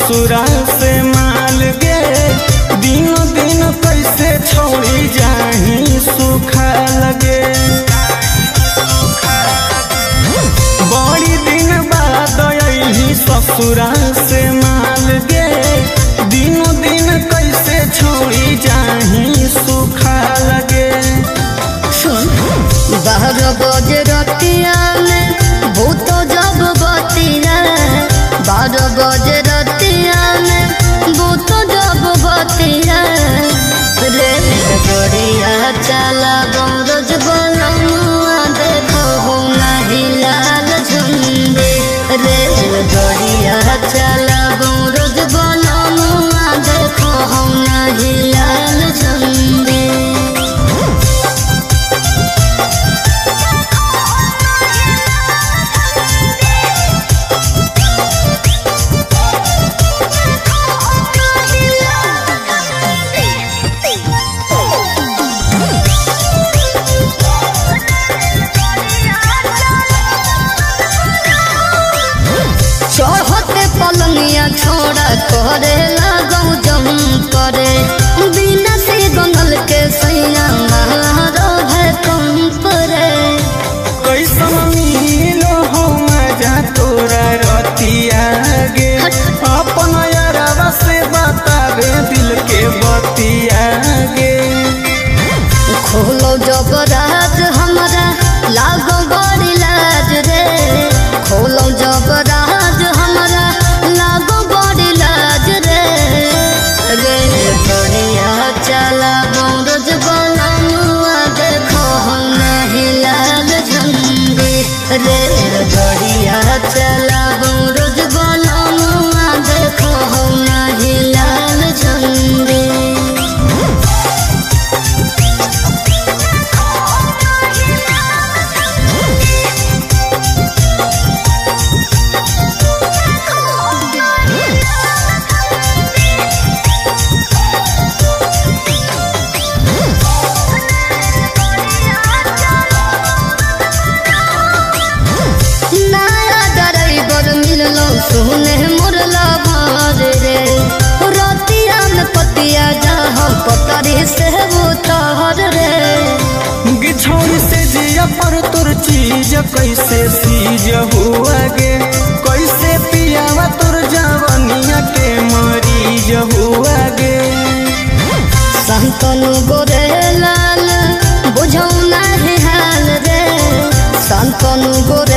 ससुरा से माल गे दिन दिन कैसे छोड़ी जाही सुखा लगे। बड़ी दिन बाद यही ससुरा से माल गे दिन दिन कैसे छोड़ी जाही सुखा लगे। बाहर बजे रतिया में भूत जब बतिया, 12 बजे रतिया में भूत जब बतिया रे गड़िया चला रोज बनमुआ देखो नहीं लाल झुंडे रे गड़िया चला रोज बनमुआ देखो नहीं लाल झुंडे। चढ़ते पलनिया छोड़ा करे लगौ जम करे बिना से गंगल के सैया मारो है कंप रे। कैसन मिलो हो मजा तोरा रतिया गे अपन यारवा से बतावे दिल के बतिया गे। खोलो जब राज हमारा लागो बड़ी लाज रे, खोलो जब राज हमारा लागो बड़ी लाज रे रे बढ़िया चला रोज बनमुआ देखो नहीं लाल झंडे रे बढ़िया चला रोज बनमुआ देखो नहीं लाल झंडे। सुने मुरला भार रे रतिया में पतिया जहाँ पतरी से उतार रे। गिछौनी से जिया पर तोर चीज कैसे सीज हुआ गे कैसे पियावा तोर जवनिया के मरीज हुआ गे। संतनु गोरे लाल बुझौ नहीं हाल रे, संतनु गोरे